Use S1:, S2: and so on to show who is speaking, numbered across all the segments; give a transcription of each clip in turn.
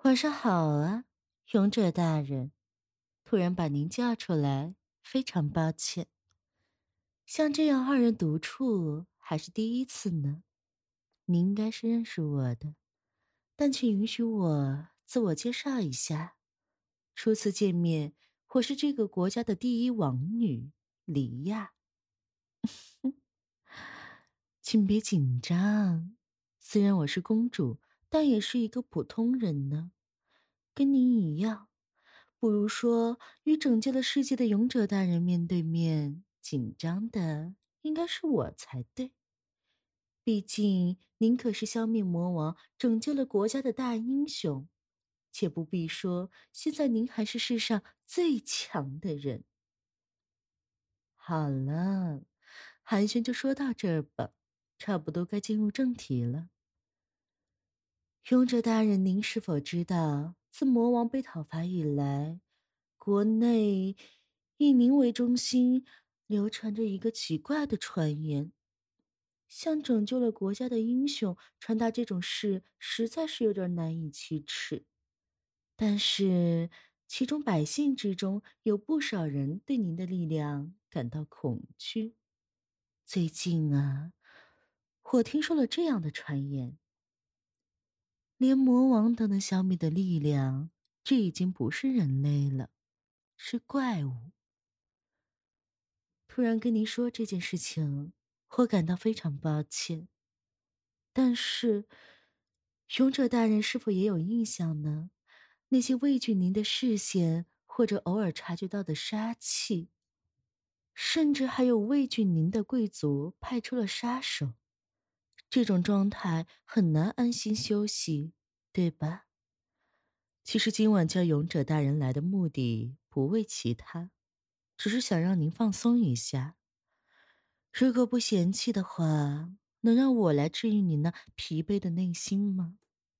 S1: 晚上好啊，勇者大人。突然把您叫出来，非常抱歉。像这样二人独处还是第一次呢。您应该是认识我的，但请允许我自我介绍一下。初次见面，我是这个国家的第一王女黎亚。请别紧张，虽然我是公主，但也是一个普通人呢，跟您一样。不如说，与拯救了世界的勇者大人面对面，紧张的应该是我才对。毕竟您可是消灭魔王、拯救了国家的大英雄，且不必说，现在您还是世上最强的人。好了，寒暄就说到这儿吧，差不多该进入正题了。勇者大人，您是否知道，自魔王被讨伐以来，国内以您为中心流传着一个奇怪的传言，像拯救了国家的英雄传达这种事，实在是有点难以启齿。但是，其中百姓之中有不少人对您的力量感到恐惧。最近啊，我听说了这样的传言。连魔王都能消灭的力量，这已经不是人类了，是怪物。突然跟您说这件事情，我感到非常抱歉。但是，勇者大人是否也有印象呢？那些畏惧您的视线，或者偶尔察觉到的杀气，甚至还有畏惧您的贵族派出了杀手，这种状态很难安心休息，对吧？其实今晚叫勇者大人来的目的不为其他，只是想让您放松一下。如果不嫌弃的话，能让我来治愈你那疲惫的内心吗？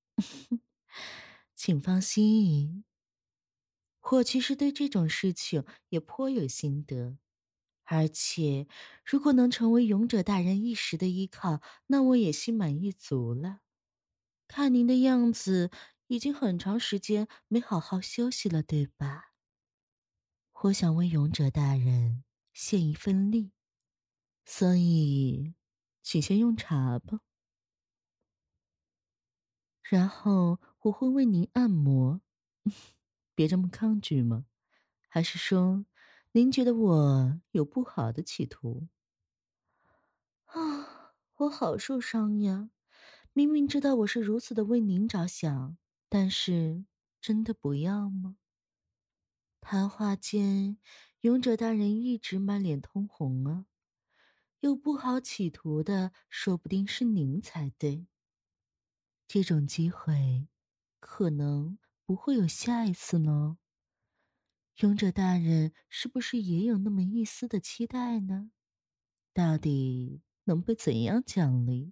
S1: 请放心，我其实对这种事情也颇有心得，而且如果能成为勇者大人一时的依靠，那我也心满意足了。看您的样子，已经很长时间没好好休息了，对吧？我想为勇者大人献一份力，所以请先用茶吧。然后我会为您按摩，别这么抗拒嘛。还是说，您觉得我有不好的企图？啊，我好受伤呀！明明知道我是如此的为您着想，但是真的不要吗？谈话间，勇者大人一直满脸通红啊。有不好企图的，说不定是您才对。这种机会，可能不会有下一次呢。勇者大人是不是也有那么一丝的期待呢？到底能被怎样奖励？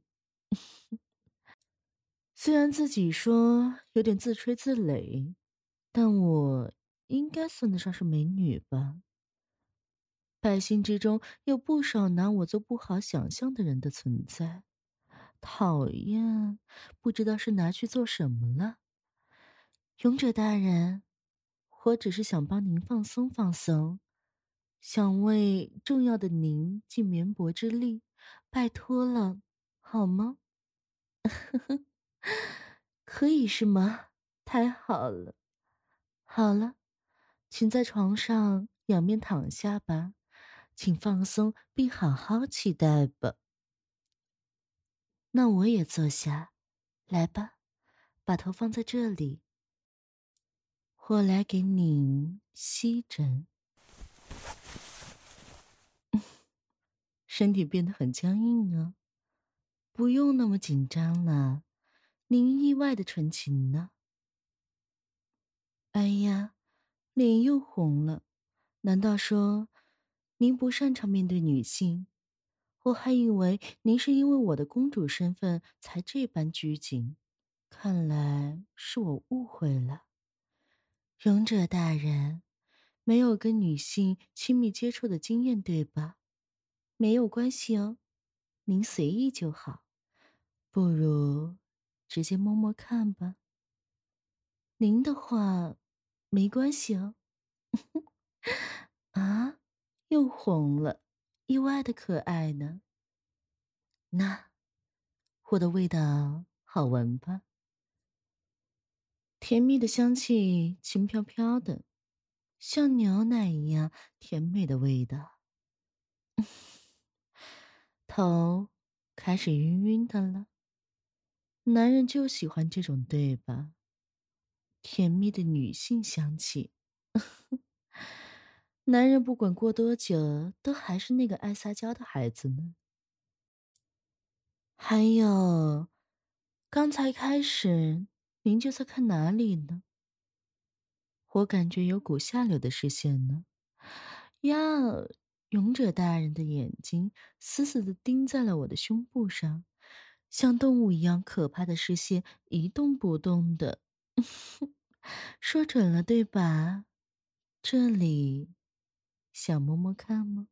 S1: 虽然自己说有点自吹自擂，但我应该算得上是美女吧。百姓之中有不少拿我做不好想象的人的存在。讨厌，不知道是拿去做什么了。勇者大人，我只是想帮您放松放松，想为重要的您尽绵薄之力，拜托了，好吗？可以是吗？太好了。好了，请在床上仰面躺下吧，请放松并好好期待吧。那我也坐下，来吧，把头放在这里，我来给你吸针。身体变得很僵硬啊，不用那么紧张了，您意外的纯情呢。哎呀，脸又红了，难道说您不擅长面对女性？我还以为您是因为我的公主身份才这般拘谨，看来是我误会了。勇者大人，没有跟女性亲密接触的经验，对吧？没有关系哦，您随意就好。不如直接摸摸看吧。 您的话没关系哦。啊，又红了，意外的可爱呢。那我的味道好闻吧？甜蜜的香气轻飘飘的，像牛奶一样甜美的味道。头开始晕晕的了。男人就喜欢这种，对吧？甜蜜的女性香气。男人不管过多久，都还是那个爱撒娇的孩子呢。还有，刚才开始，您就在看哪里呢？我感觉有股下流的视线呢。呀，勇者大人的眼睛死死地盯在了我的胸部上，像动物一样可怕的视线一动不动的。说准了对吧？这里，想摸摸看吗？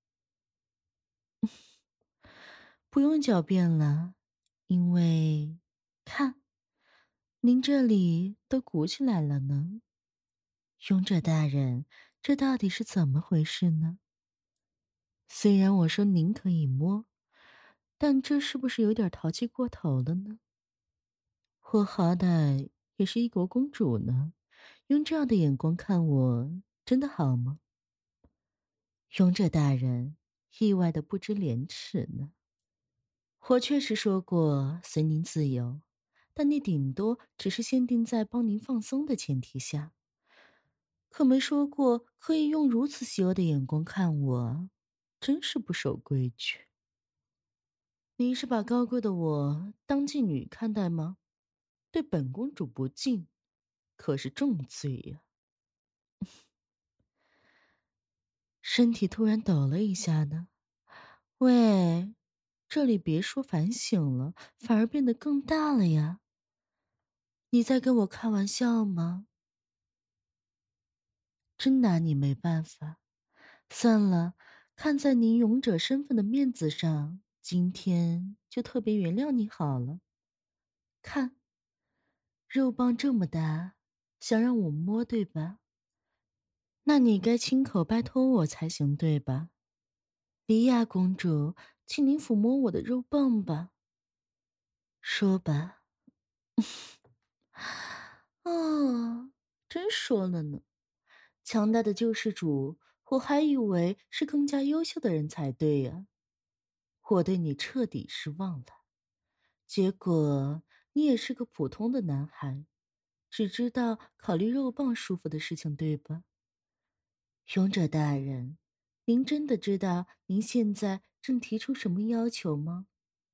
S1: 不用狡辩了，因为看，您这里都鼓起来了呢。勇者大人，这到底是怎么回事呢？虽然我说您可以摸，但这是不是有点淘气过头了呢？我好歹也是一国公主呢，用这样的眼光看我，真的好吗？勇者大人意外的不知廉耻呢。我确实说过随您自由，但你顶多只是限定在帮您放松的前提下，可没说过可以用如此邪恶的眼光看我，真是不守规矩。你是把高贵的我当妓女看待吗？对本公主不敬，可是重罪呀！身体突然抖了一下呢。喂，这里别说反省了，反而变得更大了呀！你在跟我开玩笑吗？真拿你没办法。算了，看在您勇者身份的面子上，今天就特别原谅你好了。看，肉棒这么大，想让我摸对吧？那你该亲口拜托我才行对吧？莉亚公主，请您抚摸我的肉棒吧。说吧。哦，真说了呢。强大的救世主，我还以为是更加优秀的人才对呀。我对你彻底失望了。结果你也是个普通的男孩，只知道考虑肉棒舒服的事情，对吧？勇者大人，您真的知道您现在正提出什么要求吗？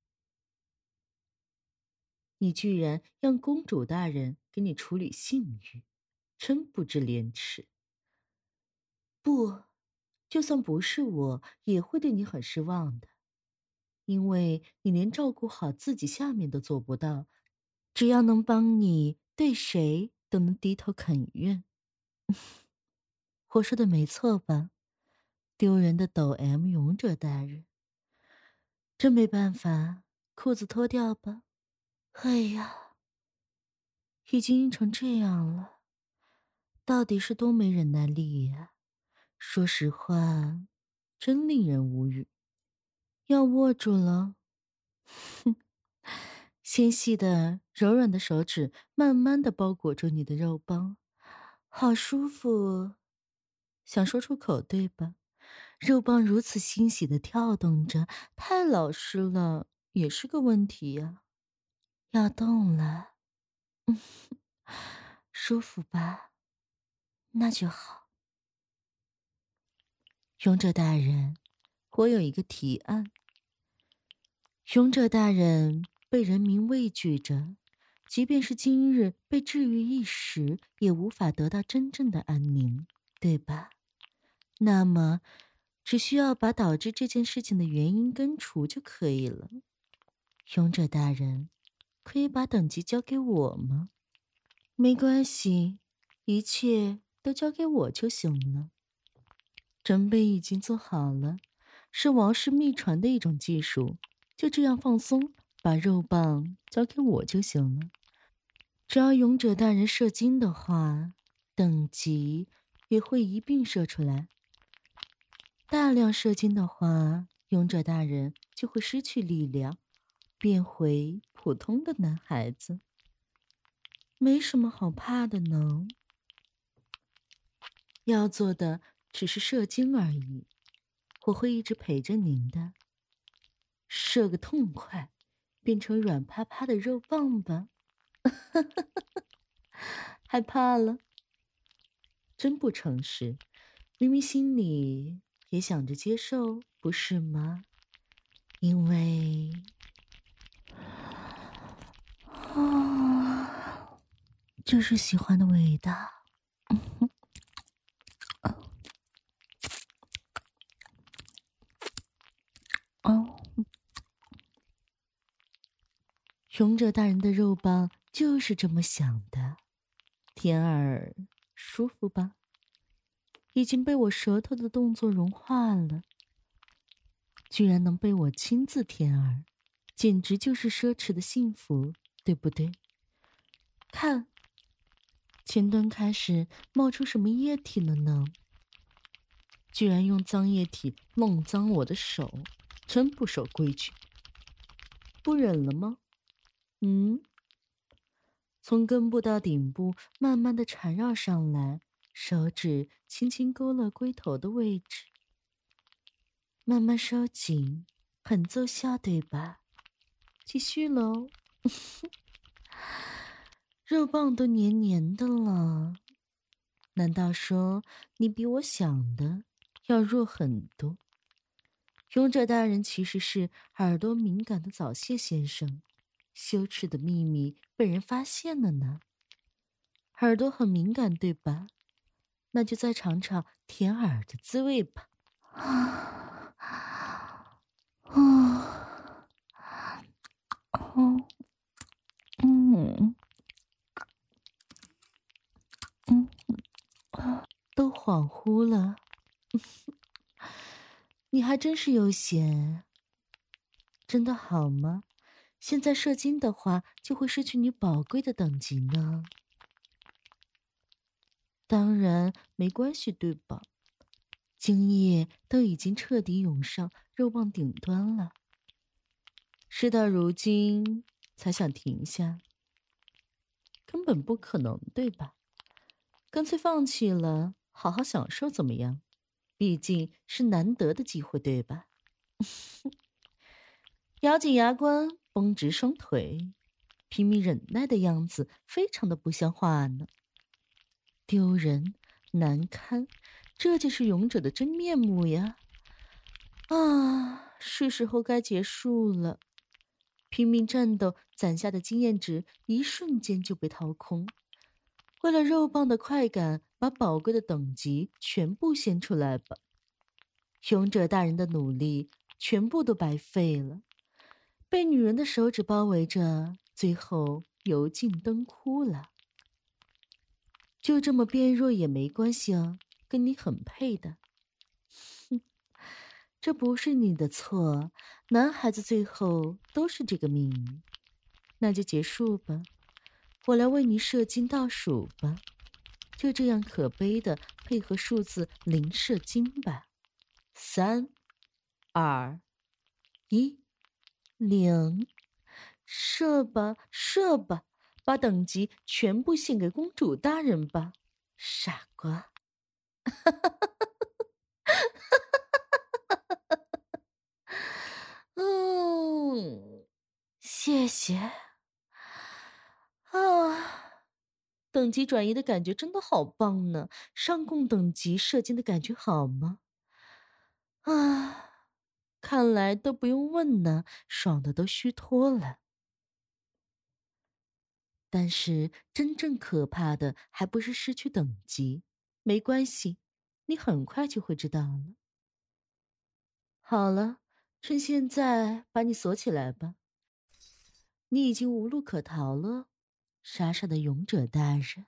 S1: 你居然让公主大人给你处理性欲，真不知廉耻。不，就算不是我，也会对你很失望的，因为你连照顾好自己下面都做不到，只要能帮你，对谁都能低头肯愿。我说的没错吧？丢人的抖 M 勇者大人，真没办法，裤子脱掉吧。哎呀，已经硬成这样了，到底是多没忍耐力呀！说实话，真令人无语。要握住了，哼，纤细的、柔软的手指慢慢的包裹住你的肉棒，好舒服。想说出口对吧？肉棒如此欣喜的跳动着，太老实了，也是个问题呀。要动了，嗯，舒服吧？那就好。勇者大人，我有一个提案。勇者大人被人民畏惧着，即便是今日被治愈一时，也无法得到真正的安宁，对吧？那么，只需要把导致这件事情的原因根除就可以了。勇者大人，可以把等级交给我吗？没关系，一切都交给我就行了。准备已经做好了，是王室秘传的一种技术。就这样放松，把肉棒交给我就行了。 只要勇者大人射精的话，等级也会一并射出来。大量射精的话，勇者大人就会失去力量，变回普通的男孩子。没什么好怕的呢，要做的只是射精而已。我会一直陪着您的，射个痛快，变成软趴趴的肉棒吧。害怕了？真不诚实，明明心里也想着接受，不是吗？因为，这是喜欢的味道。哦，勇者大人的肉棒就是这么想的。甜儿，舒服吧？已经被我舌头的动作融化了，居然能被我亲自舔耳，简直就是奢侈的幸福，对不对？看，前端开始冒出什么液体了呢？居然用脏液体弄脏我的手，真不守规矩。不忍了吗？从根部到顶部慢慢的缠绕上来，手指轻轻勾勒龟头的位置，慢慢收紧，很奏效，对吧？继续喽。肉棒都黏黏的了，难道说你比我想的要弱很多？勇者大人其实是耳朵敏感的早泄先生，羞耻的秘密被人发现了呢。耳朵很敏感，对吧？那就再尝尝舔耳的滋味吧。啊，啊，哦，嗯，嗯，都恍惚了。你还真是悠闲，真的好吗？现在射精的话，就会失去你宝贵的等级呢。当然没关系，对吧？精液都已经彻底涌上肉棒顶端了，事到如今才想停下，根本不可能，对吧？干脆放弃了，好好享受怎么样？毕竟是难得的机会，对吧？咬紧牙关，绷直双腿，拼命忍耐的样子非常的不像话呢。丢人，难堪，这就是勇者的真面目呀！啊，是时候该结束了。拼命战斗攒下的经验值，一瞬间就被掏空。为了肉棒的快感，把宝贵的等级全部献出来吧。勇者大人的努力全部都白费了，被女人的手指包围着，最后油尽灯枯了。就这么变弱也没关系啊，跟你很配的。哼，这不是你的错，男孩子最后都是这个命运。那就结束吧，我来为你射精倒数吧。就这样可悲的配合数字零射精吧。3、2、1，0，射吧，射吧，把等级全部献给公主大人吧，傻瓜。嗯，谢谢。啊，等级转移的感觉真的好棒呢！上供等级射精的感觉好吗？啊，看来都不用问呢，爽的都虚脱了。但是真正可怕的还不是失去等级，没关系，你很快就会知道了。好了，趁现在把你锁起来吧。你已经无路可逃了，傻傻的勇者大人。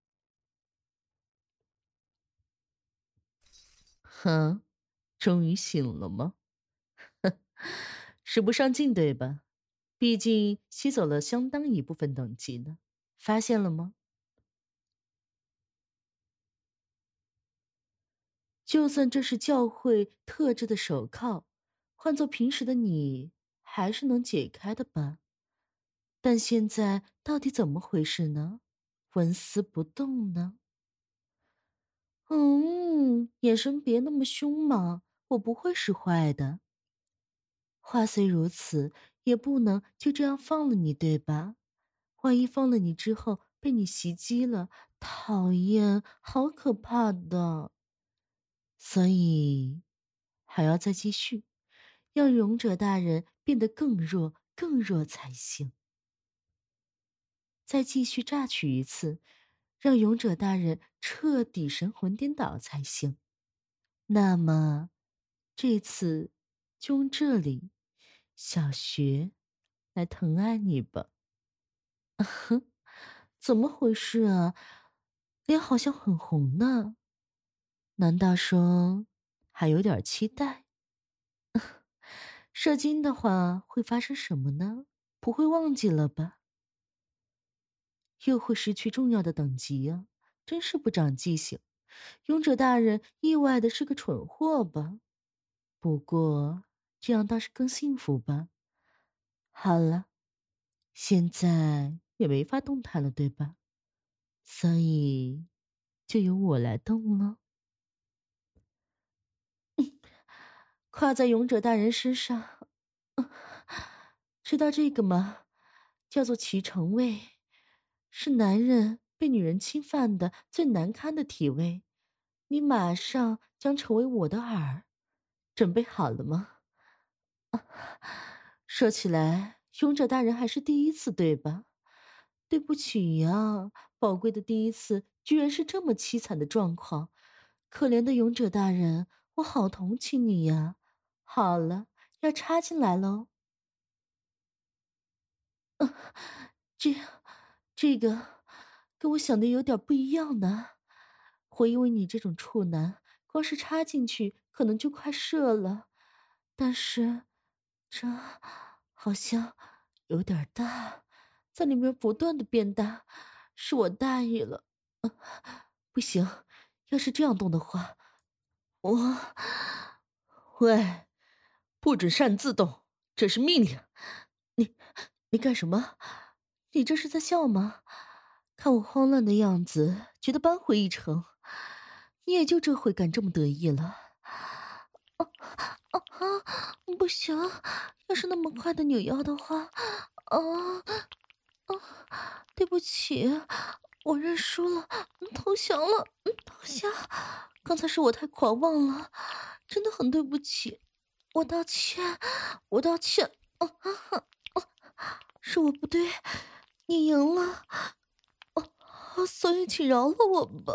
S1: 哼，终于醒了吗？使不上劲对吧？毕竟吸走了相当一部分等级呢。 发现了吗？就算这是教会特制的手铐，换做平时的你，还是能解开的吧？但现在到底怎么回事呢？纹丝不动呢？眼神别那么凶嘛，我不会使坏的。话虽如此，也不能就这样放了你，对吧？万一放了你之后被你袭击了，讨厌，好可怕的。所以还要再继续，让勇者大人变得更弱、更弱才行。再继续榨取一次，让勇者大人彻底神魂颠倒才行。那么，这次就用这里，小穴，来疼爱你吧。怎么回事啊？脸好像很红呢。难道说还有点期待？射精的话会发生什么呢？不会忘记了吧？又会失去重要的等级呀、真是不长记性。勇者大人意外的是个蠢货吧？不过这样倒是更幸福吧。好了，现在也没法动弹了，对吧？所以就由我来动了。跨在勇者大人身上，知道这个吗？叫做骑乘位，是男人被女人侵犯的最难堪的体位。你马上将成为我的饵，准备好了吗？说起来，勇者大人还是第一次，对吧？对不起呀，宝贵的第一次居然是这么凄惨的状况。可怜的勇者大人，我好同情你呀。好了，要插进来喽。这这个跟我想的有点不一样呢。我以为你这种处男，光是插进去可能就快射了，但是这好像有点大，在里面不断的变大，是我大意了。不行，要是这样动的话，我，喂，不准擅自动，这是命令。你你干什么？你这是在笑吗？看我慌乱的样子，觉得扳回一城。你也就这回敢这么得意了。不行，要是那么快的扭腰的话，啊对不起，我认输了，投降了，投降。刚才是我太狂妄了，真的很对不起，我道歉，我道歉。是我不对，你赢了，所以请饶了我吧。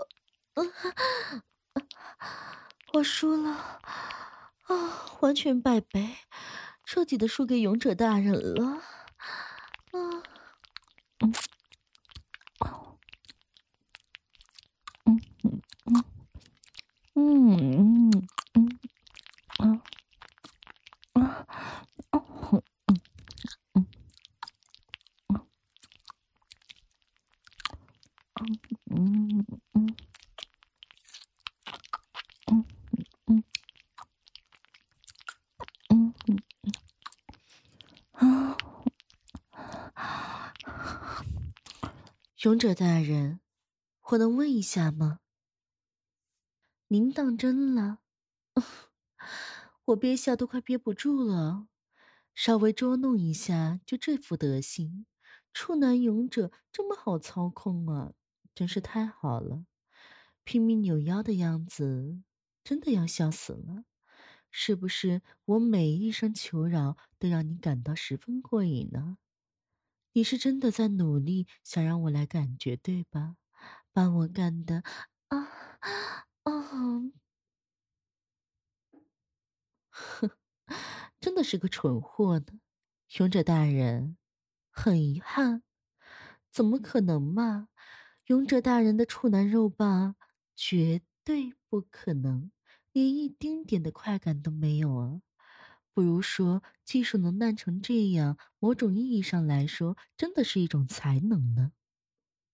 S1: 我输了，完全败北，彻底的输给勇者大人了。啊，嗯嗯嗯嗯嗯啊啊嗯嗯嗯嗯嗯嗯啊！勇者大人，我能问一下吗？您当真了？我憋笑都快憋不住了，稍微捉弄一下就这副德行，处男勇者这么好操控啊，真是太好了！拼命扭腰的样子，真的要笑死了。是不是我每一声求饶都让你感到十分过瘾呢？你是真的在努力想让我来感觉，对吧？把我干的啊啊！真的是个蠢货呢，勇者大人，很遗憾，怎么可能嘛？勇者大人的处男肉棒绝对不可能，连一丁点的快感都没有啊！不如说，技术能烂成这样，某种意义上来说，真的是一种才能呢。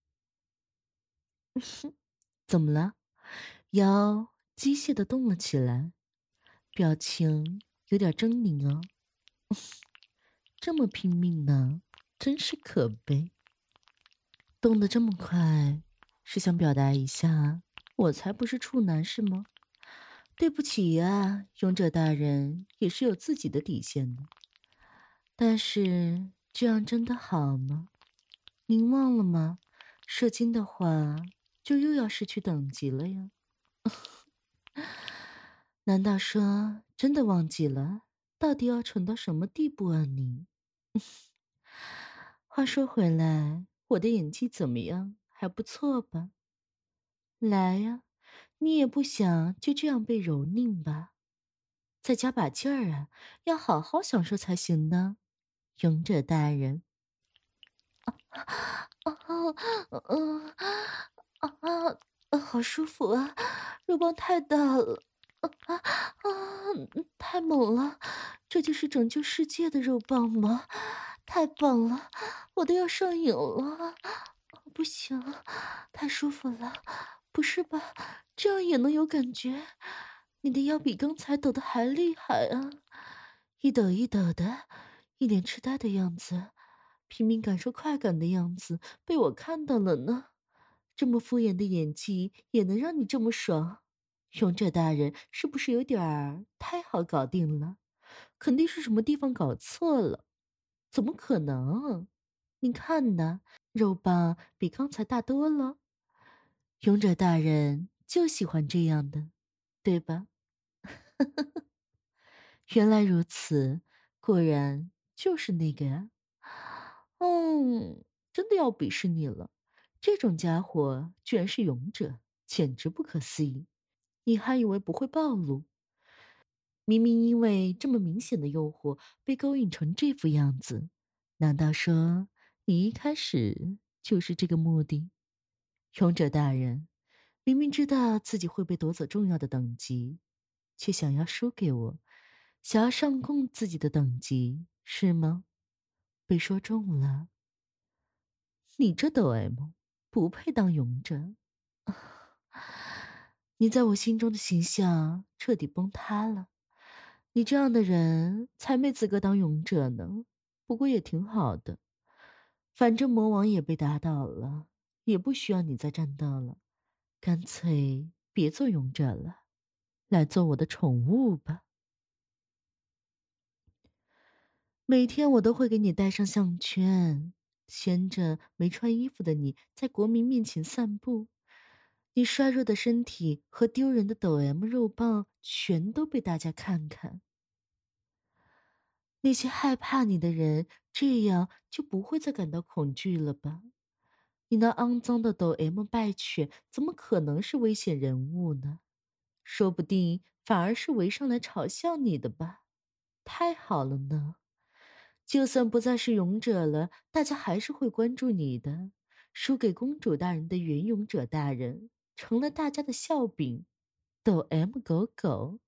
S1: 怎么了？腰机械的动了起来，表情有点狰狞哦。这么拼命呢，真是可悲。动得这么快，是想表达一下，我才不是处男是吗？对不起呀，勇者大人也是有自己的底线的。但是这样真的好吗？您忘了吗？射精的话，就又要失去等级了呀。难道说真的忘记了？到底要蠢到什么地步啊你？话说回来，我的演技怎么样？还不错吧？来呀，你也不想就这样被蹂躏吧？再加把劲儿啊，要好好享受才行呢，勇者大人。啊，嗯好舒服啊，肉棒太大了，太猛了，这就是拯救世界的肉棒吗？太棒了，我都要上瘾了，不行，太舒服了，不是吧？这样也能有感觉？你的腰比刚才抖得还厉害啊，一抖一抖的，一脸痴呆的样子。拼命感受快感的样子被我看到了呢，这么敷衍的演技也能让你这么爽？勇者大人是不是有点儿太好搞定了？肯定是什么地方搞错了，怎么可能？你看呢，肉棒比刚才大多了。勇者大人就喜欢这样的，对吧？原来如此，果然就是那个呀。真的要鄙视你了，这种家伙居然是勇者，简直不可思议。你还以为不会暴露？明明因为这么明显的诱惑被勾引成这副样子，难道说你一开始就是这个目的？勇者大人，明明知道自己会被夺走重要的等级，却想要输给我，想要上供自己的等级，是吗？被说中了。你这抖 M 不配当勇者，你在我心中的形象彻底崩塌了。你这样的人才没资格当勇者呢。不过也挺好的，反正魔王也被打倒了，也不需要你再战斗了。干脆别做勇者了，来做我的宠物吧。每天我都会给你戴上项圈，牵着没穿衣服的你在国民面前散步。你衰弱的身体和丢人的抖 M 肉棒全都被大家看看。那些害怕你的人，这样就不会再感到恐惧了吧？你那肮脏的抖 M 败犬，怎么可能是危险人物呢？说不定反而是围上来嘲笑你的吧？太好了呢！就算不再是勇者了，大家还是会关注你的。输给公主大人的原勇者大人，成了大家的笑柄。抖 M 狗狗，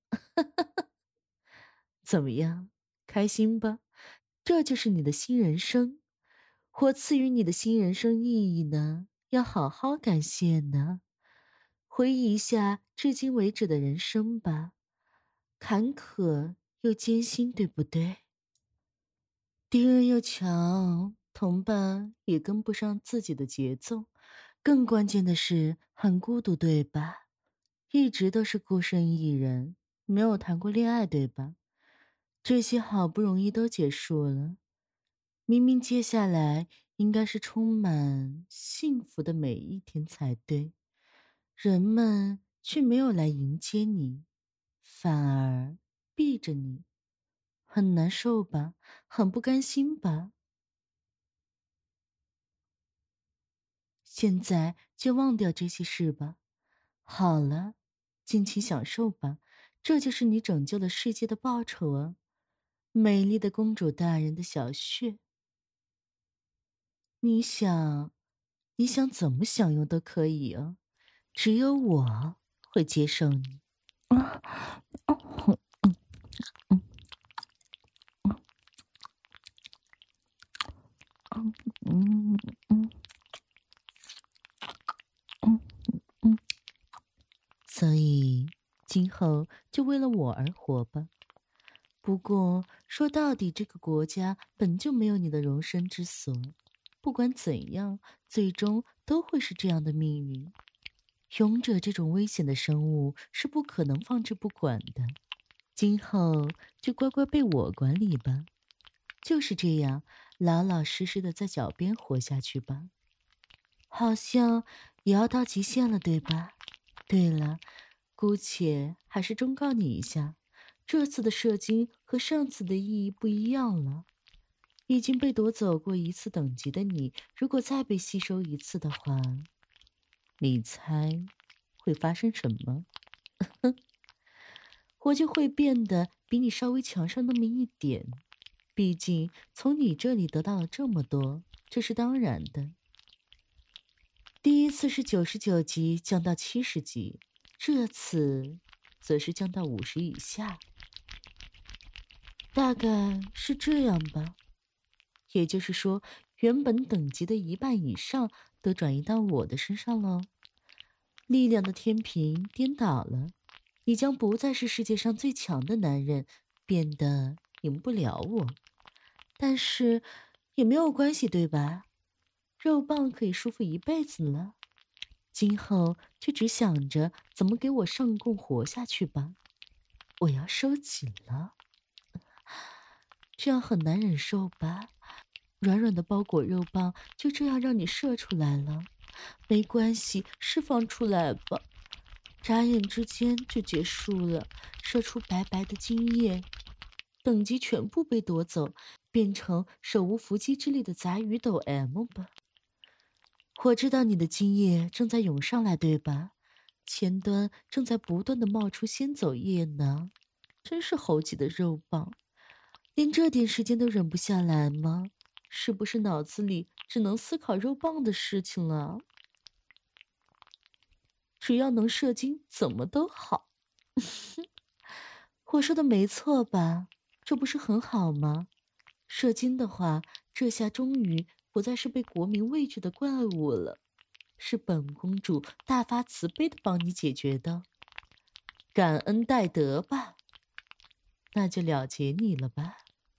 S1: 怎么样？开心吧？这就是你的新人生。我赐予你的新人生意义呢，要好好感谢呢。回忆一下至今为止的人生吧，坎坷又艰辛，对不对？敌人又强，同伴也跟不上自己的节奏，更关键的是很孤独，对吧？一直都是孤身一人，没有谈过恋爱，对吧？这些好不容易都结束了，明明接下来应该是充满幸福的每一天才对，人们却没有来迎接你，反而避着你，很难受吧？很不甘心吧？现在就忘掉这些事吧。好了，尽情享受吧，这就是你拯救了世界的报酬啊！美丽的公主大人的小穴，你想，你想怎么享用都可以啊，只有我会接受你。啊，嗯嗯嗯嗯所以今后就为了我而活吧。不过说到底，这个国家本就没有你的容身之所，不管怎样，最终都会是这样的命运。勇者这种危险的生物是不可能放置不管的，今后就乖乖被我管理吧。就是这样，老老实实的在脚边活下去吧。好像也要到极限了，对吧？对了，姑且还是忠告你一下，这次的射精和上次的意义不一样了。已经被夺走过一次等级的你，如果再被吸收一次的话，你猜会发生什么？我就会变得比你稍微强上那么一点。毕竟从你这里得到了这么多，这是当然的。第一次是99级降到70级，这次则是降到50以下，大概是这样吧。也就是说，原本等级的一半以上都转移到我的身上喽。力量的天平颠倒了，你将不再是世界上最强的男人，变得赢不了我。但是也没有关系，对吧？肉棒可以舒服一辈子了。今后就只想着怎么给我上供活下去吧。我要收紧了，这样很难忍受吧？软软的包裹肉棒就这样让你射出来了，没关系，释放出来吧。眨眼之间就结束了，射出白白的精液，等级全部被夺走，变成手无缚鸡之力的杂鱼斗 M 吧。我知道你的精液正在涌上来，对吧？前端正在不断的冒出先走液呢，真是猴急的肉棒，连这点时间都忍不下来吗？是不是脑子里只能思考肉棒的事情了？只要能射精，怎么都好。我说的没错吧？这不是很好吗？射精的话，这下终于不再是被国民畏惧的怪物了，是本公主大发慈悲的帮你解决的。感恩戴德吧，那就了结你了吧。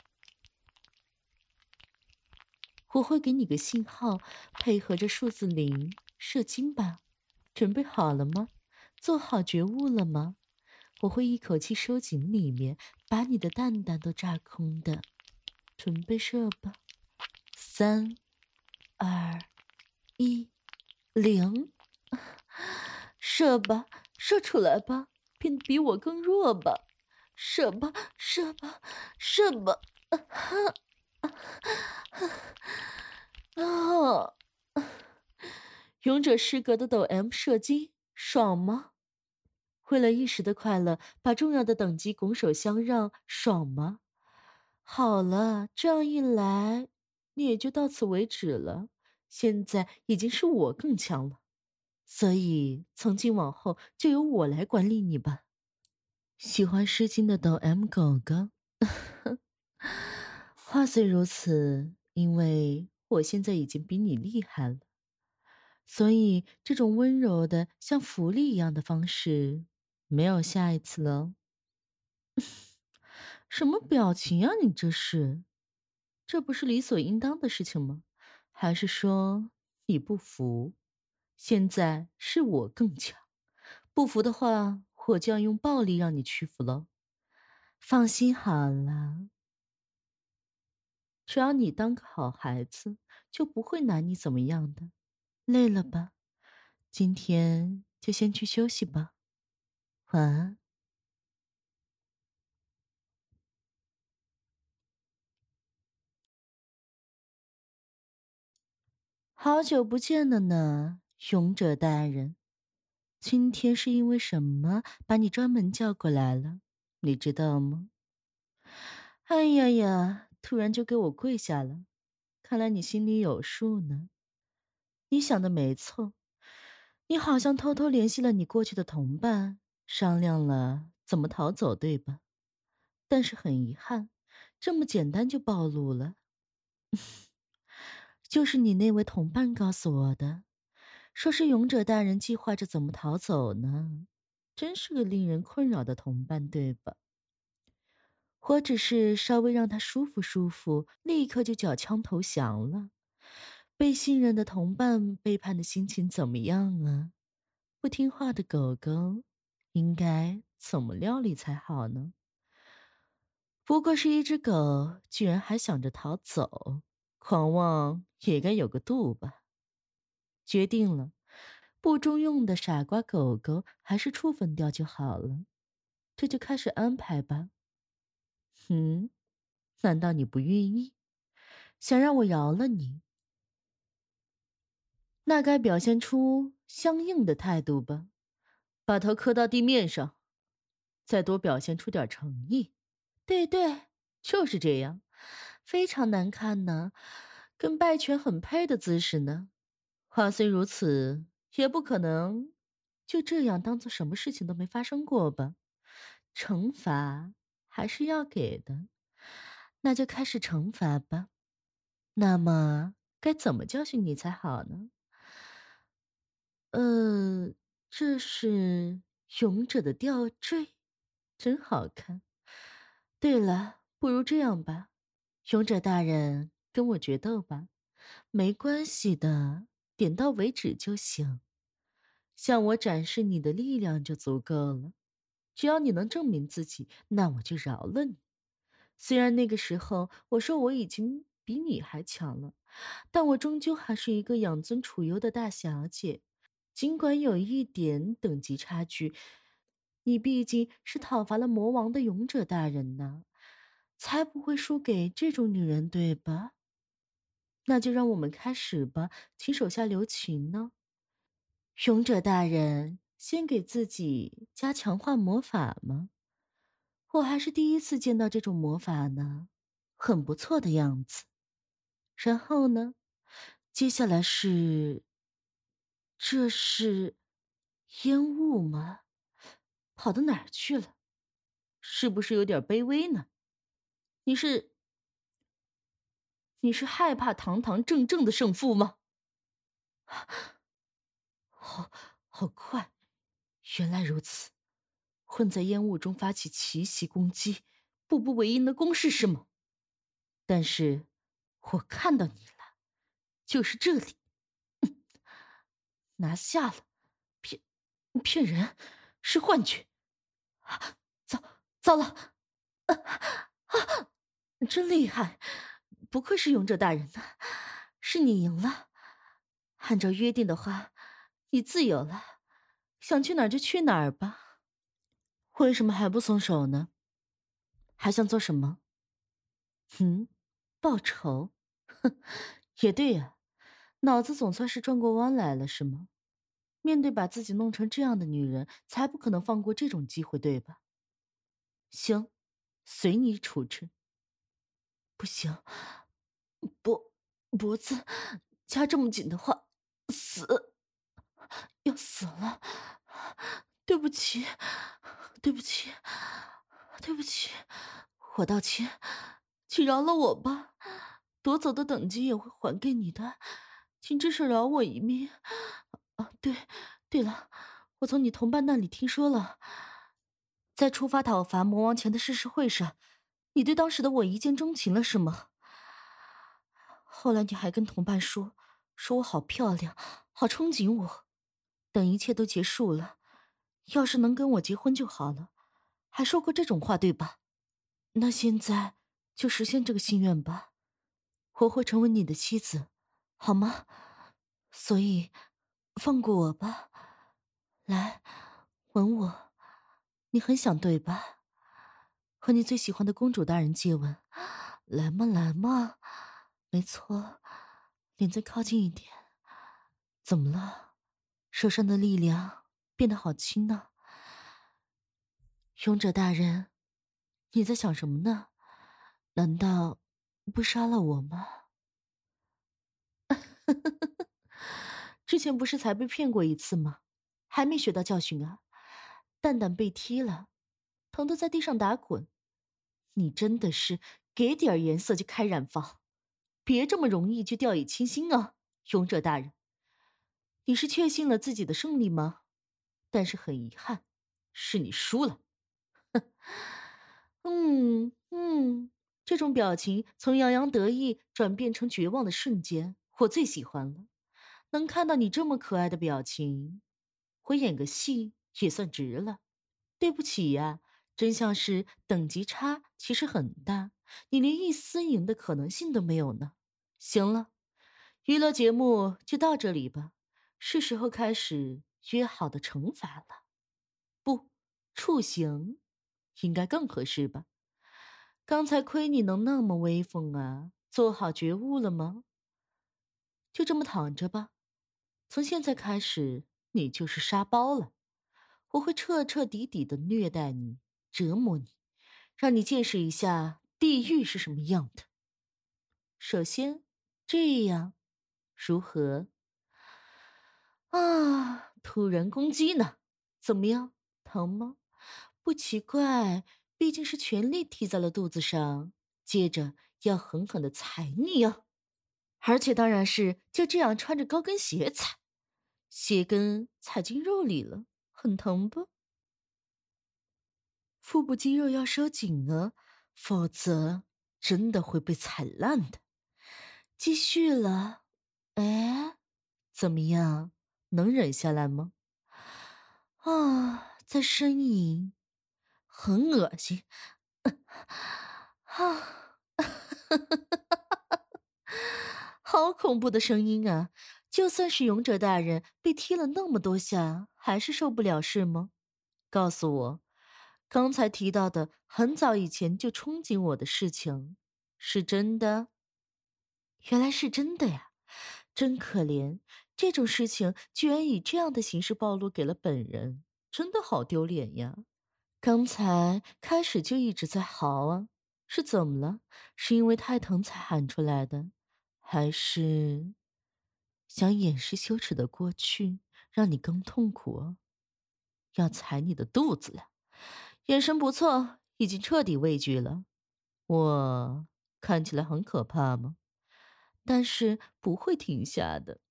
S1: 我会给你个信号，配合着数字0射精吧。准备好了吗？做好觉悟了吗？我会一口气收紧里面，把你的蛋蛋都榨空的。准备射吧，3、2、1，0，射吧，射出来吧，变得比我更弱吧，射吧，射吧，射吧，啊！勇者失格的抖 M 射精，爽吗？为了一时的快乐，把重要的等级拱手相让，爽吗？好了，这样一来，你也就到此为止了。现在已经是我更强了，所以从今往后就由我来管理你吧。喜欢诗经的抖 M 狗狗，话虽如此，因为我现在已经比你厉害了，所以这种温柔的像福利一样的方式，没有下一次了。什么表情呀？你这是？这不是理所应当的事情吗？还是说你不服？现在是我更强，不服的话，我就要用暴力让你屈服了。放心好了，只要你当个好孩子，就不会拿你怎么样的。累了吧？今天就先去休息吧，晚安。好久不见了呢，勇者大人。今天是因为什么把你专门叫过来了？你知道吗？哎呀呀，突然就给我跪下了，看来你心里有数呢。你想的没错，你好像偷偷联系了你过去的同伴，商量了怎么逃走，对吧？但是很遗憾，这么简单就暴露了。就是你那位同伴告诉我的，说是勇者大人计划着怎么逃走呢？ 真是个令人困扰的同伴，对吧？我只是稍微让他舒服舒服，立刻就缴枪投降了。被信任的同伴背叛的心情怎么样啊？不听话的狗狗应该怎么料理才好呢？不过是一只狗，居然还想着逃走，狂妄也该有个度吧。决定了，不中用的傻瓜狗狗还是处分掉就好了。这就开始安排吧。难道你不愿意？想让我饶了你？那该表现出相应的态度吧，把头磕到地面上，再多表现出点诚意。对对，就是这样，非常难看呢，跟拜权很配的姿势呢。话虽如此，也不可能就这样当做什么事情都没发生过吧？惩罚还是要给的，那就开始惩罚吧。那么该怎么教训你才好呢？呃，这是勇者的吊坠，真好看。对了，不如这样吧，勇者大人，跟我决斗吧，没关系的，点到为止就行。向我展示你的力量就足够了，只要你能证明自己，那我就饶了你。虽然那个时候我说我已经比你还强了，但我终究还是一个养尊处优的大小姐。尽管有一点等级差距，你毕竟是讨伐了魔王的勇者大人呢，才不会输给这种女人，对吧？那就让我们开始吧，请手下留情呢。勇者大人，先给自己加强化魔法吗？我还是第一次见到这种魔法呢，很不错的样子。然后呢，接下来是，这是烟雾吗？跑到哪儿去了？是不是有点卑微呢？你是你是害怕堂堂正正的胜负吗？好快，原来如此。混在烟雾中发起奇袭攻击，步步为营的攻势是吗？但是，我看到你了，就是这里。拿下了，骗人，是幻觉。糟了，真厉害，不愧是勇者大人呢。是你赢了，按照约定的话，你自由了，想去哪儿就去哪儿吧。为什么还不松手呢？还想做什么？报仇？哼，也对呀，脑子总算是转过弯来了，是吗？面对把自己弄成这样的女人，才不可能放过这种机会，对吧？行，随你处置。不行，脖子夹这么紧的话，要死了。对不起，对不起，对不起，我道歉，请饶了我吧。夺走的等级也会还给你的，请至少饶我一命。对了，我从你同伴那里听说了，在出发讨伐魔王前的誓师会上，你对当时的我一见钟情了，是吗？后来你还跟同伴说我好漂亮，好憧憬我。等一切都结束了，要是能跟我结婚就好了，还说过这种话，对吧？那现在就实现这个心愿吧，我会成为你的妻子，好吗？所以，放过我吧，来，吻我，你很想对吧？和你最喜欢的公主大人接吻，来嘛来嘛，没错，脸再靠近一点。怎么了？手上的力量变得好轻呢？勇者大人，你在想什么呢？难道不杀了我吗？之前不是才被骗过一次吗？还没学到教训啊？蛋蛋被踢了，疼得在地上打滚。你真的是给点颜色就开染坊，别这么容易就掉以轻心啊，勇者大人。你是确信了自己的胜利吗？但是很遗憾， 是你输了。这种表情从洋洋得意转变成绝望的瞬间，我最喜欢了。能看到你这么可爱的表情，我演个戏也算值了。对不起呀，真相是等级差其实很大，你连一丝赢的可能性都没有呢。行了，娱乐节目就到这里吧，是时候开始约好的惩罚了。不，处刑应该更合适吧？刚才亏你能那么威风啊，做好觉悟了吗？就这么躺着吧，从现在开始你就是沙包了。我会彻彻底底的虐待你，折磨你，让你见识一下地狱是什么样的。首先，这样如何？啊，突然攻击呢？怎么样？疼吗？不奇怪，毕竟是全力踢在了肚子上，接着要狠狠的踩你啊！而且当然是就这样穿着高跟鞋踩，鞋跟踩进肉里了，很疼不？腹部肌肉要收紧啊，否则真的会被踩烂的。继续了，哎，怎么样？能忍下来吗？啊，再呻吟，很恶心。啊，好恐怖的声音啊！就算是勇者大人被踢了那么多下，还是受不了是吗？告诉我，刚才提到的很早以前就憧憬我的事情，是真的？原来是真的呀，真可怜，这种事情居然以这样的形式暴露给了本人，真的好丢脸呀！刚才开始就一直在嚎啊，是怎么了？是因为太疼才喊出来的，还是想掩饰羞耻的过去，让你更痛苦啊？要踩你的肚子了，眼神不错，已经彻底畏惧了。我看起来很可怕吗？但是不会停下的。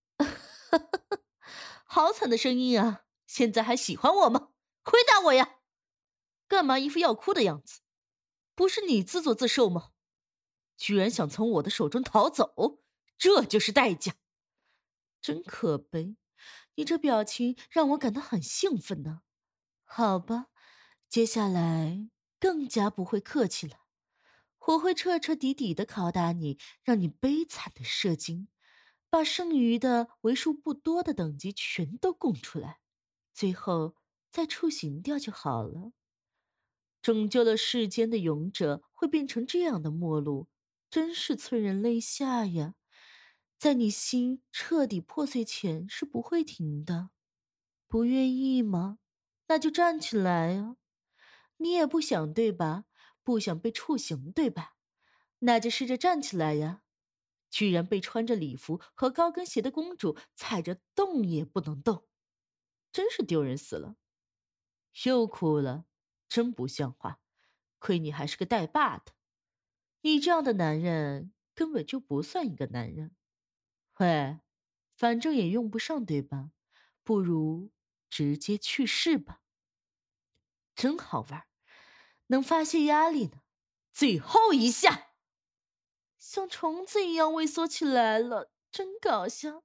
S1: 好惨的声音啊！现在还喜欢我吗？回答我呀！干嘛一副要哭的样子？不是你自作自受吗？居然想从我的手中逃走，这就是代价。真可悲，你这表情让我感到很兴奋呢。好吧，接下来更加不会客气了。我会彻彻底底的拷打你，让你悲惨的射精，把剩余的为数不多的等级全都供出来，最后再处刑掉就好了。拯救了世间的勇者会变成这样的末路，真是催人泪下呀！在你心彻底破碎前是不会停的。不愿意吗？那就站起来啊！你也不想对吧？不想被处刑对吧？那就试着站起来呀！居然被穿着礼服和高跟鞋的公主踩着动也不能动，真是丢人死了！又哭了，真不像话！亏你还是个带把的，你这样的男人根本就不算一个男人。喂，反正也用不上对吧？不如直接去世吧。真好玩，能发泄压力呢。最后一下，像虫子一样萎缩起来了，真搞笑。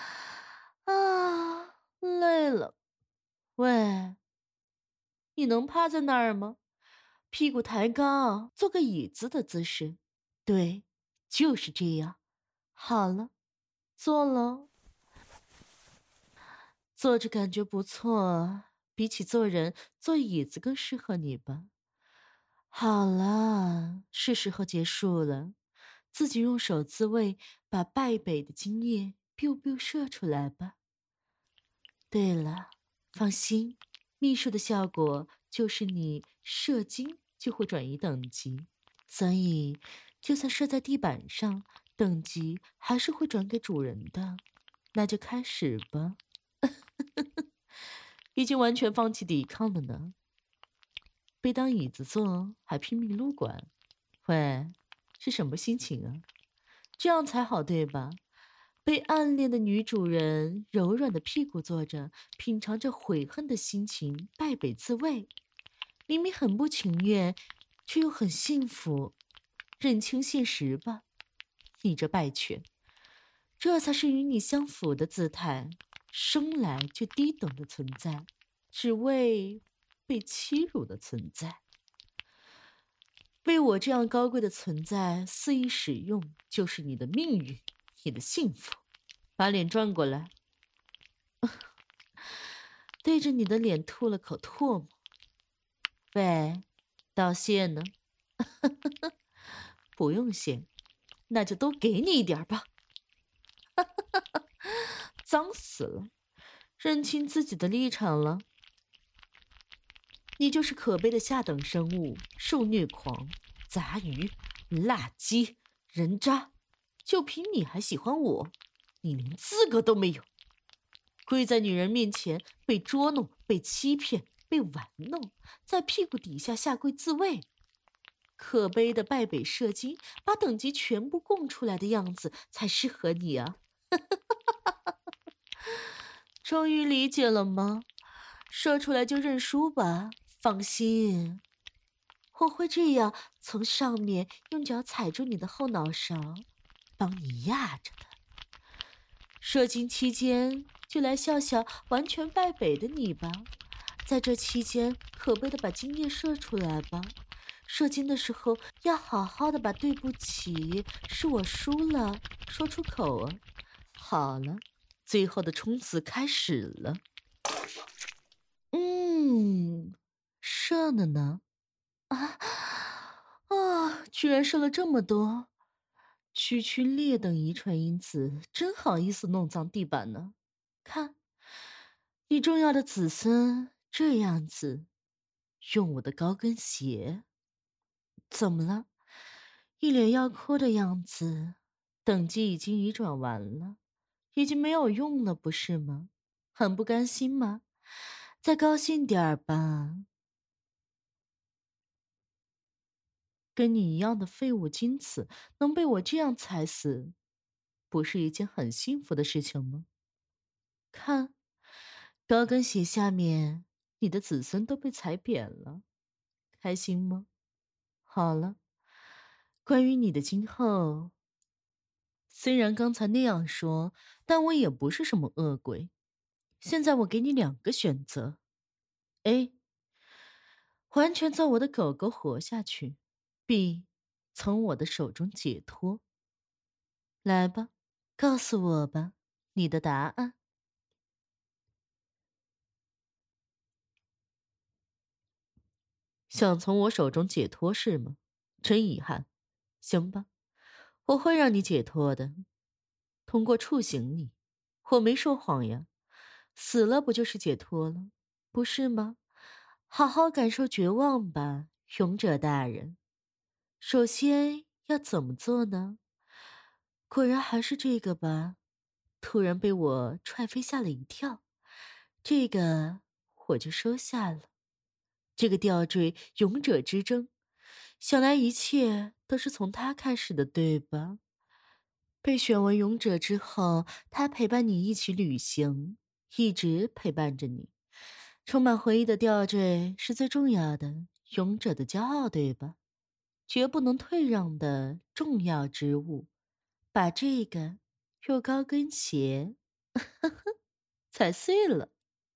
S1: 啊，累了。喂，你能趴在那儿吗？屁股抬高，做个椅子的姿势。对，就是这样。好了，坐喽。坐着感觉不错，比起坐人，坐椅子更适合你吧。好了，是时候结束了。自己用手自慰，把败北的精液 biu biu 射出来吧。对了，放心，秘书的效果就是你射精就会转移等级，所以就算射在地板上，等级还是会转给主人的。那就开始吧。已经完全放弃抵抗了呢。被当椅子坐，还拼命撸管，喂，是什么心情啊？这样才好对吧？ 被暗恋的女主人柔软的屁股坐着，品尝着悔恨的心情，败北自慰。明明很不情愿，却又很幸福。认清现实吧，你这败犬，这才是与你相符的姿态，生来就低等的存在，只为被欺辱的存在。为我这样高贵的存在肆意使用，就是你的命运，你的幸福。把脸转过来，对着你的脸吐了口唾沫。喂，道谢呢？不用谢，那就多给你一点吧。脏死了，认清自己的立场了。你就是可悲的下等生物，受虐狂、杂鱼、垃圾、人渣，就凭你还喜欢我？你连资格都没有。跪在女人面前被捉弄、被欺骗、被玩弄，在屁股底下下跪自慰。可悲的败北射精，把等级全部供出来的样子才适合你啊！终于理解了吗？射出来就认输吧，放心，我会这样从上面用脚踩住你的后脑勺，帮你压着的。射精期间就来笑笑完全败北的你吧，在这期间可悲的把精液射出来吧。射精的时候要好好的把对不起，是我输了说出口啊。好了，最后的冲刺开始了。射了呢。啊居然射了这么多！区区劣等遗传因子，真好意思弄脏地板呢？看，你重要的子孙这样子，用我的高跟鞋。怎么了？一脸要哭的样子。等级已经移转完了，已经没有用了，不是吗？很不甘心吗？再高兴点儿吧。跟你一样的废物精子能被我这样踩死，不是一件很幸福的事情吗？看，高跟鞋下面，你的子孙都被踩扁了，开心吗？好了，关于你的今后，虽然刚才那样说，但我也不是什么恶鬼。现在我给你两个选择：A，完全做我的狗狗活下去；B，从我的手中解脱。来吧，告诉我吧，你的答案。想从我手中解脱是吗？真遗憾。行吧，我会让你解脱的。通过触醒你，我没说谎呀。死了不就是解脱了，不是吗？好好感受绝望吧，勇者大人。首先要怎么做呢？果然还是这个吧。突然被我踹飞，吓了一跳。这个我就收下了。这个吊坠，勇者之争，想来一切都是从他开始的，对吧？被选为勇者之后，他陪伴你一起旅行，一直陪伴着你。充满回忆的吊坠是最重要的，勇者的骄傲，对吧？绝不能退让的重要之物。把这个用高跟鞋踩碎了。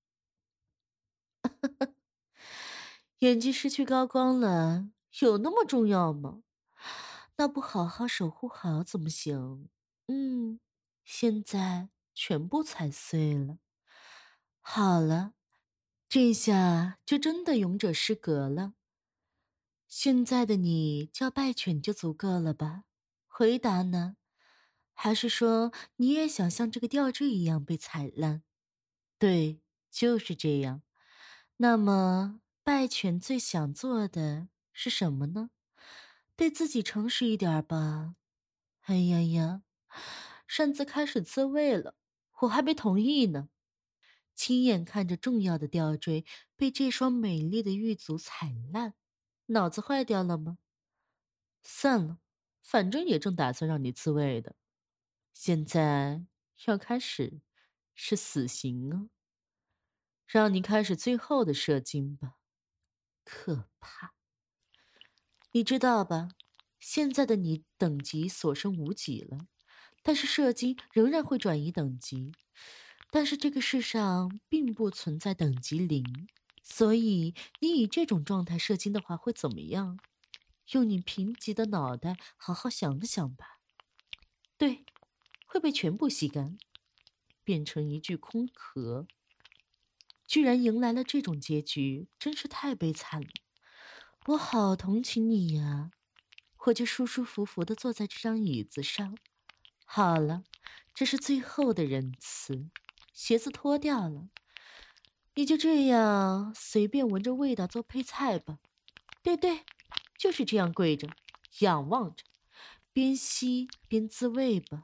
S1: 眼睛失去高光了，有那么重要吗？那不好好守护好怎么行？现在全部踩碎了。好了，这下就真的勇者失格了。现在的你叫败犬就足够了吧？回答呢？还是说你也想像这个吊坠一样被踩烂？对，就是这样。那么，败犬最想做的是什么呢？对自己诚实一点儿吧。哎呀呀，擅自开始自慰了，我还没同意呢。亲眼看着重要的吊坠被这双美丽的玉足踩烂，脑子坏掉了吗？算了，反正也正打算让你自慰的。现在要开始是死刑啊！让你开始最后的射精吧，可怕！你知道吧？现在的你等级所剩无几了，但是射精仍然会转移等级。但是这个世上并不存在等级零，所以你以这种状态射精的话会怎么样？用你贫瘠的脑袋好好想想吧。对，会被全部吸干，变成一具空壳。居然迎来了这种结局，真是太悲惨了。我好同情你呀！我就舒舒服服地坐在这张椅子上。好了，这是最后的仁慈。鞋子脱掉了，你就这样随便闻着味道做配菜吧。对对，就是这样跪着，仰望着，边吸边自慰吧。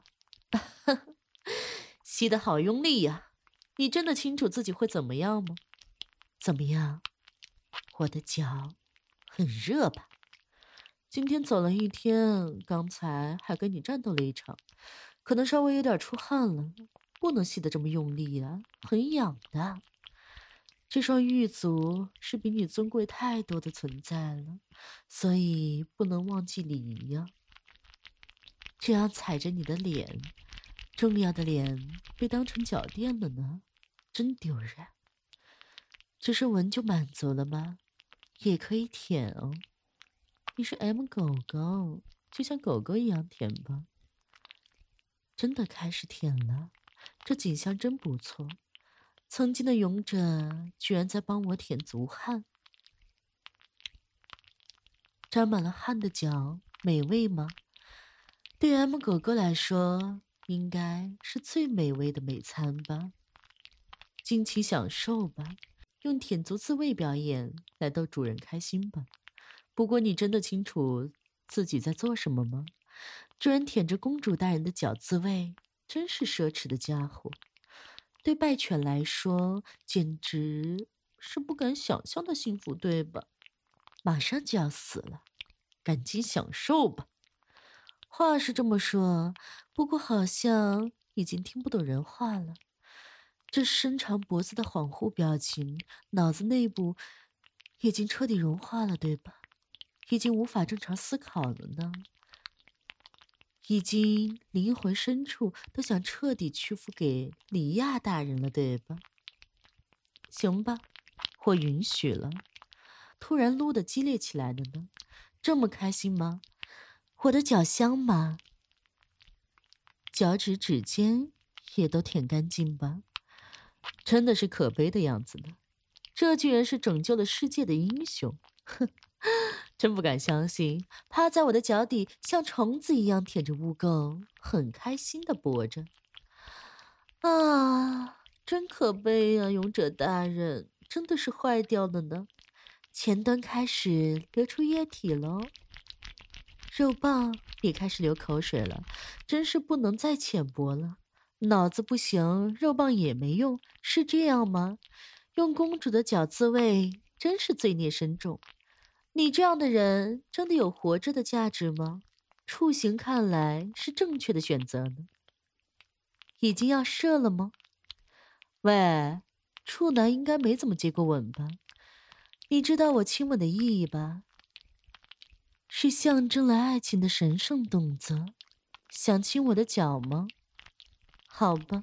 S1: 吸得好用力呀！你真的清楚自己会怎么样吗？怎么样？我的脚很热吧？今天走了一天，刚才还跟你战斗了一场，可能稍微有点出汗了，不能吸得这么用力啊，很痒的。这双玉足是比你尊贵太多的存在了，所以不能忘记礼仪呀。这样踩着你的脸，重要的脸被当成脚垫了呢，真丢人。只是闻就满足了吗？也可以舔哦。你是 M 狗狗，就像狗狗一样舔吧。真的开始舔了，这景象真不错。曾经的勇者居然在帮我舔足汗，沾满了汗的脚，美味吗？对 M 狗狗来说，应该是最美味的美餐吧。尽情享受吧，用舔足自慰表演来逗主人开心吧。不过你真的清楚自己在做什么吗？居然舔着公主大人的脚自慰，真是奢侈的家伙。对败犬来说，简直是不敢想象的幸福，对吧？马上就要死了，赶紧享受吧。话是这么说，不过好像已经听不懂人话了。这伸长脖子的恍惚表情，脑子内部已经彻底融化了，对吧？已经无法正常思考了呢。已经灵魂深处都想彻底屈服给里亚大人了，对吧？行吧，我允许了。突然撸得激烈起来了呢，这么开心吗？我的脚香吗？脚趾指尖也都舔干净吧？真的是可悲的样子呢。这居然是拯救了世界的英雄，哼！真不敢相信，趴在我的脚底像虫子一样舔着污垢，很开心的啵着。啊，真可悲啊！勇者大人真的是坏掉了呢，前端开始流出液体喽，肉棒也开始流口水了，真是不能再浅薄了。脑子不行，肉棒也没用，是这样吗？用公主的脚自慰，真是罪孽深重。你这样的人，真的有活着的价值吗？处刑看来是正确的选择呢。已经要射了吗？喂，处男应该没怎么接过吻吧？你知道我亲吻的意义吧？是象征了爱情的神圣动作。想亲我的脚吗？好吧，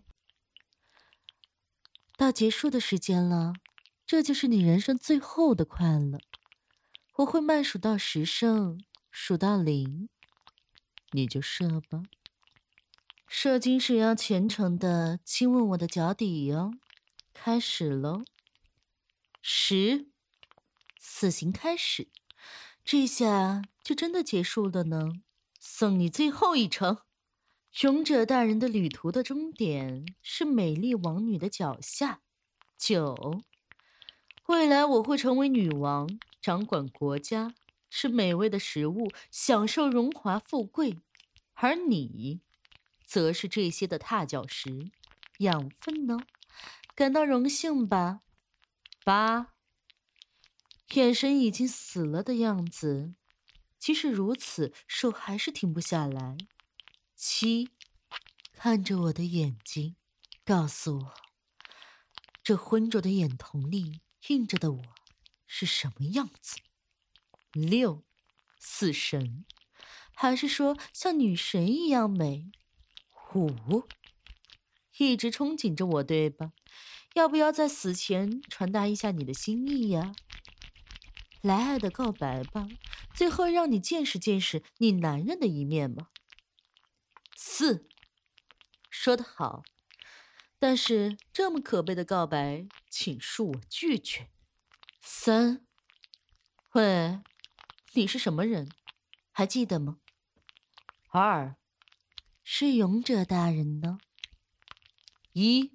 S1: 到结束的时间了，这就是你人生最后的快乐。我会慢数到10声，数到0，你就射吧。射精时要虔诚的亲吻我的脚底哟。开始喽！10，死刑开始。这下就真的结束了呢。送你最后一程。勇者大人的旅途的终点是美丽王女的脚下。9，未来我会成为女王，掌管国家，吃美味的食物，享受荣华富贵，而你，则是这些的踏脚石，养分呢？感到荣幸吧？8，眼神已经死了的样子，即使如此，手还是停不下来。7， 看着我的眼睛，告诉我，这浑浊的眼瞳里映着的我是什么样子？6，死神，还是说像女神一样美？5，一直憧憬着我，对吧？要不要在死前传达一下你的心意呀？来爱的告白吧，最后让你见识见识你男人的一面吧。4，说得好，但是这么可悲的告白，请恕我拒绝。3，喂，你是什么人？还记得吗？2，是勇者大人呢。1，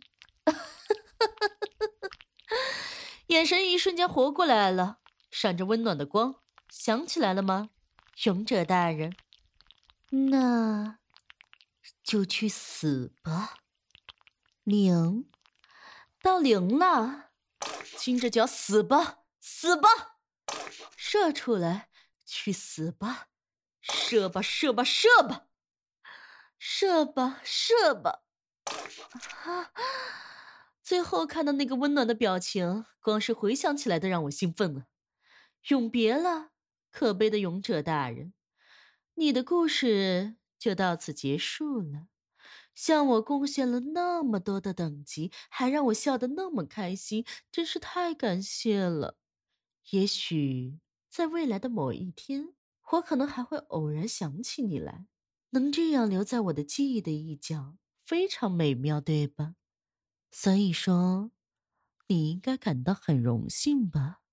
S1: 眼神一瞬间活过来了，闪着温暖的光，想起来了吗？勇者大人，那就去死吧。0，到0了，亲着脚死吧，死吧，射出来，去死吧，射吧，射吧，射吧，射吧，射吧。啊！最后看到那个温暖的表情，光是回想起来都让我兴奋了。永别了，可悲的勇者大人，你的故事就到此结束了。向我贡献了那么多的等级，还让我笑得那么开心，真是太感谢了。也许在未来的某一天，我可能还会偶然想起你来，能这样留在我的记忆的一角，非常美妙，对吧？所以说，你应该感到很荣幸吧。